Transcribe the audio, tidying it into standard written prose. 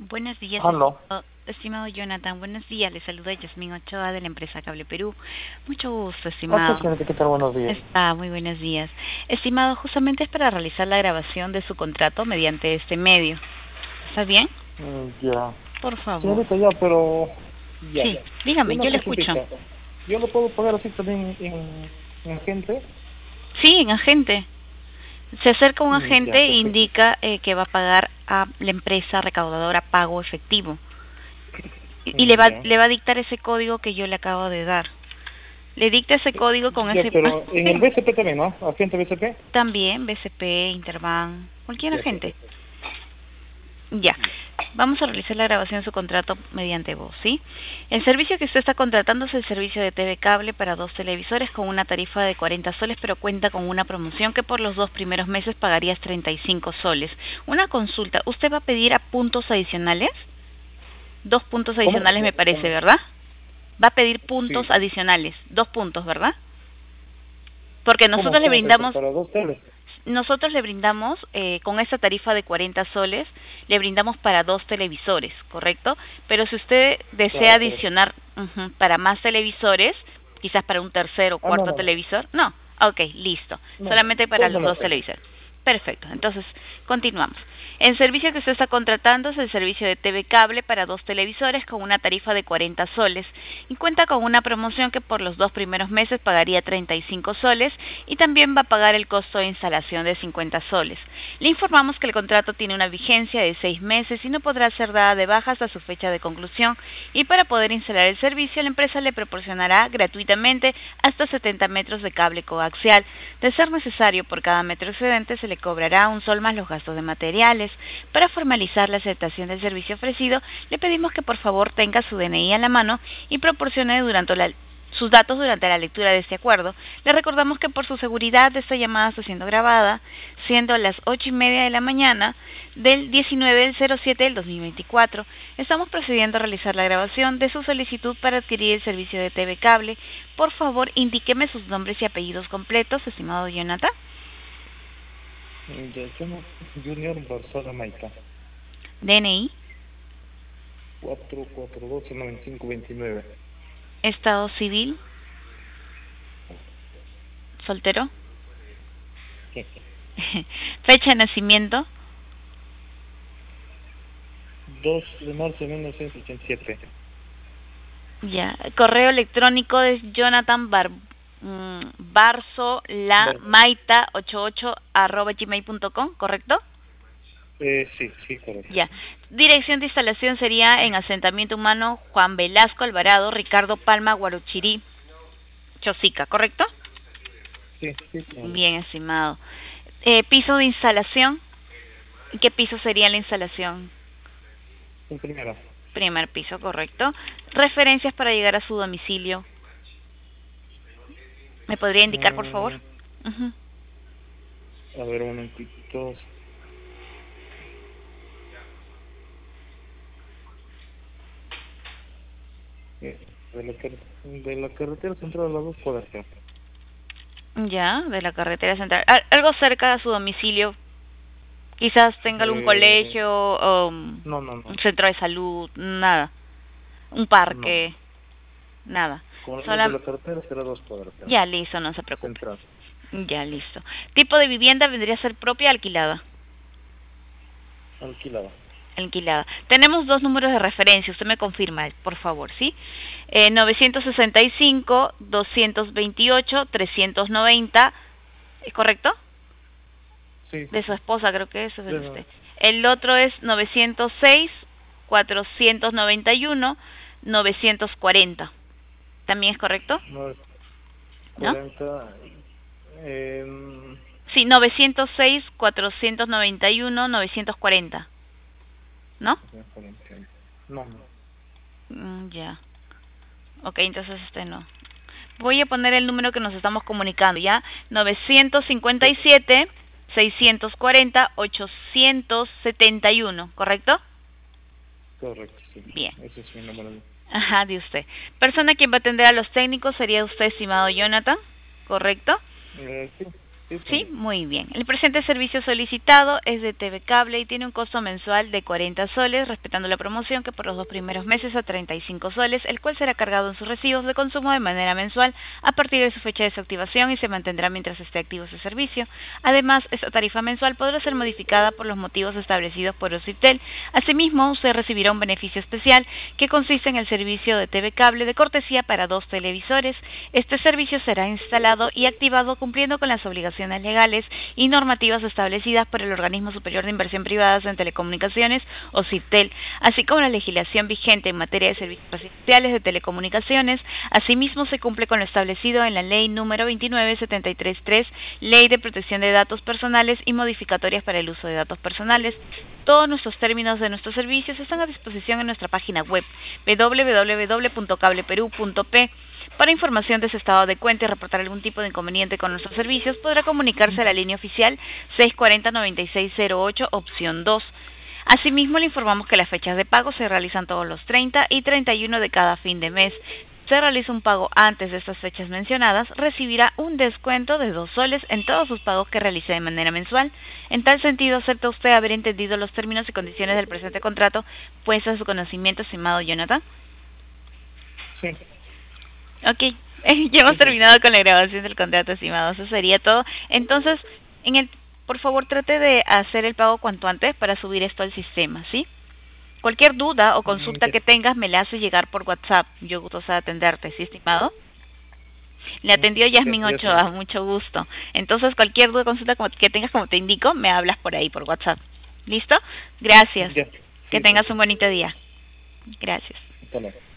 Buenos días, Aló. estimado Jonathan. Buenos días, le saluda Yasmín Ochoa de la empresa Cable Perú. Mucho gusto, Ok, estimado. señorita, ¿qué tal? Buenos días. Muy buenos días. Estimado, justamente es para realizar la grabación de su contrato mediante este medio. ¿Está bien? Ya. Por favor. Señorita, ya, pero... Ya. Sí, dígame, Una yo le escucho. consultita. ¿Yo lo puedo pagar así también en gente? Sí, en agente. Se acerca un agente Ya, e perfecto. indica que va a pagar a la empresa recaudadora pago efectivo. Y Ya. le va a dictar ese código que yo le acabo de dar. Le dicta ese código con Ya, ese... pero en el dígame. BCP también, ¿no? ¿Agente BCP? También BCP, Interbank, cualquier Ya, agente. perfecto. Ya. Vamos a realizar la grabación de su contrato mediante voz, ¿sí? El servicio que usted está contratando es el servicio de TV Cable para 2 televisores con una tarifa de 40 soles, pero cuenta con una promoción que por los 2 primeros meses pagarías 35 soles. Una consulta, ¿usted va a pedir a puntos adicionales? 2 puntos ¿Cómo? adicionales me parece, ¿verdad? Va a pedir puntos Sí. adicionales, 2 puntos, ¿verdad? Porque ¿Cómo? ¿Cómo se dice? ¿Para dos teles? nosotros le brindamos, con esta tarifa de 40 soles, le brindamos para 2 televisores, ¿correcto? Pero si usted desea Claro, pero... adicionar para más televisores, quizás para un tercer o Ah, no, cuarto no, no. televisor, no, ok, listo, No, solamente para dos me los la 2 tengo. televisores. Perfecto, entonces continuamos. El servicio que usted está contratando es el servicio de TV Cable para 2 televisores con una tarifa de 40 soles y cuenta con una promoción que por los 2 primeros meses pagaría 35 soles y también va a pagar el costo de instalación de 50 soles. Le informamos que el contrato tiene una vigencia de 6 meses y no podrá ser dada de baja hasta su fecha de conclusión, y para poder instalar el servicio la empresa le proporcionará gratuitamente hasta 70 metros de cable coaxial. De ser necesario, por cada metro excedente se le cobrará un sol más los gastos de materiales. Para formalizar la aceptación del servicio ofrecido, le pedimos que por favor tenga su DNI a la mano y proporcione sus datos durante la lectura de este acuerdo. Le recordamos que por su seguridad esta llamada está siendo grabada, siendo las 8:30 de la mañana del 19 del 07 del 2024. Estamos procediendo a realizar la grabación de su solicitud para adquirir el servicio de TV Cable. Por favor, indíqueme sus nombres y apellidos completos, estimado Jonathan. Ya, yo no... Junior Barzada Maita. DNI, 442-9529. estado civil, soltero, Sí. fecha de nacimiento, 2 de marzo de 1987. ya, correo electrónico es Bueno, jonathanbarzolamaita88@gmail.com, ¿correcto? sí, sí, correcto. Ya. Dirección de instalación sería en asentamiento humano Juan Velasco Alvarado, Ricardo Palma, Guarochirí, Chosica, ¿correcto? Sí, sí, señor. Bien, estimado. Piso de instalación. ¿Qué piso sería la instalación? En primera. Primer piso, correcto. Referencias para llegar a su domicilio. ¿Me podría indicar, por favor? Mm, Ujú. a ver, un momentito. De la carretera central a las 2 cuadras. Ya, de la carretera central. Algo cerca de su domicilio. Quizás tenga algún Eh, colegio, o no, no, un no. centro de salud, nada. Un No, no. parque, nada. Con los de Sola... la carretera será 2 cuadras. Ya, listo, no se preocupe. Central. Ya, listo. Tipo de vivienda vendría a ser propia o alquilada. Alquilada. Alquilada. Tenemos 2 números de referencia, usted me confirma, por favor, ¿sí? 965-228-390, ¿es correcto? Sí, sí, De su sí. esposa, creo que eso es el de De, usted. El otro es 906-491-940. ¿También es correcto? no es ¿No? 40. Eh, Sí, 906-491-940. ¿No? 40. No, no. Ya. Ok, entonces no. Voy a poner el número que nos estamos comunicando, ¿ya? Sí, 957-640-871, ¿correcto? correcto, sí. Bien. Ese es mi número. Ajá, de usted. Persona quien va a atender a los técnicos sería usted, estimado Jonathan, ¿correcto? Sí, sí, Sí, muy bien. El presente servicio solicitado es de TV Cable y tiene un costo mensual de 40 soles, respetando la promoción que por los 2 primeros meses a 35 soles, el cual será cargado en sus recibos de consumo de manera mensual a partir de su fecha de desactivación y se mantendrá mientras esté activo ese servicio. Además, esta tarifa mensual podrá ser modificada por los motivos establecidos por Ocitel. Asimismo, usted recibirá un beneficio especial que consiste en el servicio de TV Cable de cortesía para 2 televisores. Este servicio será instalado y activado cumpliendo con las obligaciones legales y normativas establecidas por el Organismo Superior de Inversión Privadas en Telecomunicaciones, Ocitel, así como la legislación vigente en materia de servicios residenciales de telecomunicaciones. Asimismo, se cumple con lo establecido en la Ley número 29733, Ley de Protección de Datos Personales y modificatorias para el uso de datos personales. Todos nuestros términos de nuestros servicios están a disposición en nuestra página web www.cableperu.p. Para información de su estado de cuenta y reportar algún tipo de inconveniente con nuestros servicios, podrá comunicarse a la línea oficial 640-9608, opción 2. Asimismo, le informamos que las fechas de pago se realizan todos los 30 y 31 de cada fin de mes. Si se realiza un pago antes de estas fechas mencionadas, recibirá un descuento de 2 soles en todos sus pagos que realice de manera mensual. En tal sentido, ¿acepta usted haber entendido los términos y condiciones del presente contrato puestos a su conocimiento, estimado Jonathan? Sí. Ok, ya hemos terminado con la grabación del contrato, estimado. Eso sería todo. Entonces, por favor, trate de hacer el pago cuanto antes para subir esto al sistema, ¿sí? Cualquier duda o consulta que tengas me la hace llegar por WhatsApp. Yo gustosa de atenderte, ¿sí, estimado? Le atendió Yasmin Ochoa, mucho gusto. Entonces, cualquier duda o consulta que tengas, como te indico, me hablas por ahí, por WhatsApp. ¿Listo? Gracias. Que tengas un bonito día. Gracias. Hasta luego.